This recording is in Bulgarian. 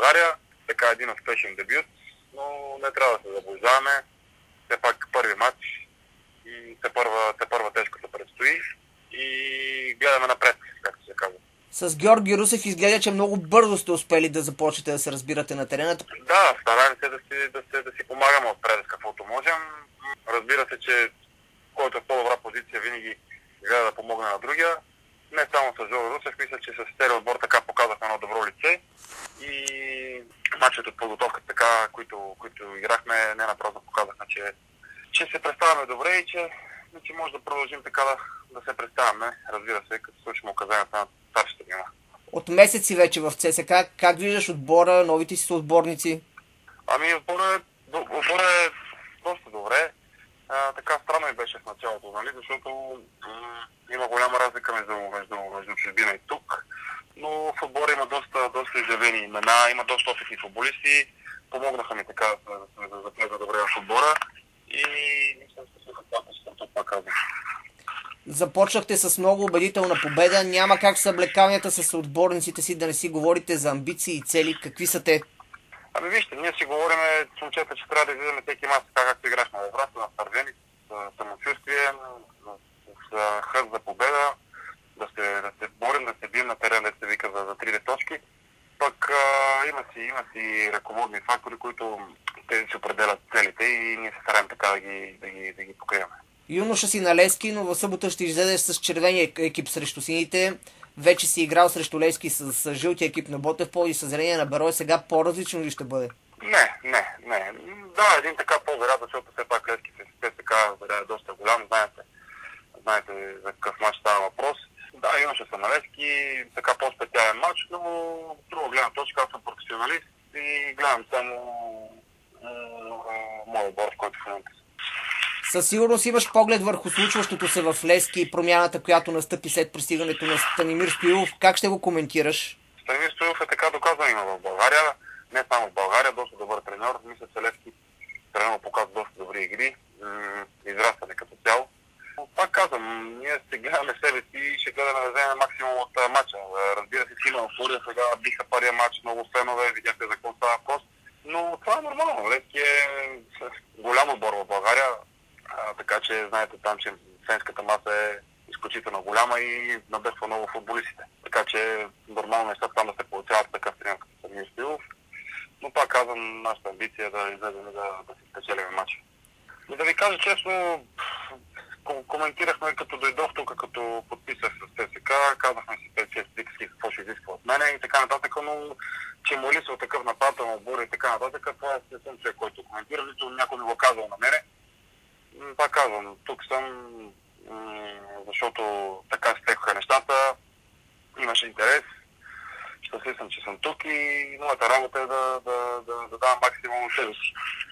България. Така един успешен дебют, но не трябва да се заблуждаваме. Все пак първи матч и те първа тежкото предстои и гледаме напред, както се казва. С Георги Русев изглежда, че много бързо сте успели да започнете да се разбирате на терена. Да, стараем се да си помагаме отпред каквото можем. Разбира се, че който е в по-добра позиция винаги гледа да помогне на другия. Не само с Жоро Русев, мисля, че с целия отбор така показахме едно добро лице и матчът от подготовката така, които играхме, не напразно показахме, че се представяме добре и че може да продължим така да се представяме, разбира се, като слушаме указанията на старшите гена. От месеци вече в ЦСК, как виждаш отбора, новите си съотборници? Ами отбора е доста добре. Така странно и беше в началото, нали? Защото има голяма разлика между чужбина и тук, но в отбора има доста изявени имена, има доста опитни футболисти, помогнаха ми така да влеза добре в отбора и мисля, че съм тук пак казвам. Започнахте с много убедителна победа, няма как с облекаванията с отборниците си да не си говорите за амбиции и цели, какви са те? Ами вижте, ние си говорим с момчета, че трябва да излизаме всеки мач, така както играхме в Врата, на Сървени, с самочувствие, с хъст за победа, да се борим, да се бием на терен, да се вика за 3 точки. Пък има си ръководни фактори, които те си определят целите и ние се стараем така да ги покриваме. Юноша си на Левски, но в събота ще излезеш с червения екип срещу сините. Вече си играл срещу Левски с жълтия екип на Ботев Пол и с зрение на Берой. Сега по-различно ли ще бъде? Не. Да, един така по-вероятно, защото все пак Левски е доста голям. Знаете за какъв матч става въпрос. Да, юноша съм на Левски, така по-специален матч, но друга гледна точка, аз съм професионалист и гледам само моят отбор, в който в момента съм. Със сигурност имаш поглед върху случващото се в Левски и промяната, която настъпи след пристигането на Станимир Стоилов. Как ще го коментираш? Станимир Стоилов е така доказан има в България, не само в България, доста добър треньор. Мисля, че Левски треньор показва доста добри игри, израстване като цяло. Пак казвам, ние ще гледаме себе си и ще гледаме да вземем максимум от матча. Разбира се, си има фурия, сега биха първия матч, много фенове, видяхте за какво става въпрос. Но това е нормално. Левски е голям отбор в България, така че знаете там, че фенската маса е изключително голяма и надъхва много футболистите. Така че нормално е там да се получават такъв тренер като Станимир Стоилов. Но пак казвам, нашата амбиция е да излезем да си спечелим матча. И да ви кажа честно, коментирахме като дойдох тук, като подписах с ЦСКА, казахме си 5-6 приказки какво ще изисква от мене и така нататък, но че му липсва такъв нападател на отбора и така нататък, това не съм човек, който коментира, нито някой ми го казал на мене. Пак казвам, тук съм, защото така се стекоха нещата, имаше интерес, щастлив съм, че съм тук и моята работа е да давам максимум от себе си.